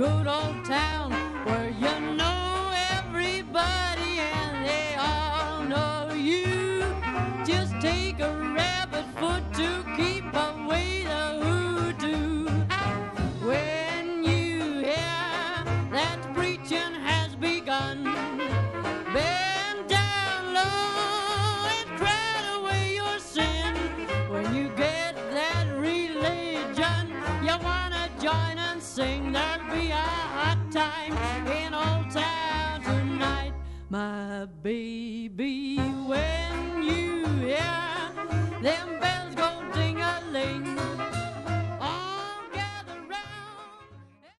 good old town where you know everybody and they all know you. Just take a rabbit foot to keep away the hoodoo. When you hear that preaching has begun, bend down low and cry away your sin. When you get that religion you wanna join and sing, there'll be a hot time in Old Town tonight, my baby. When you hear them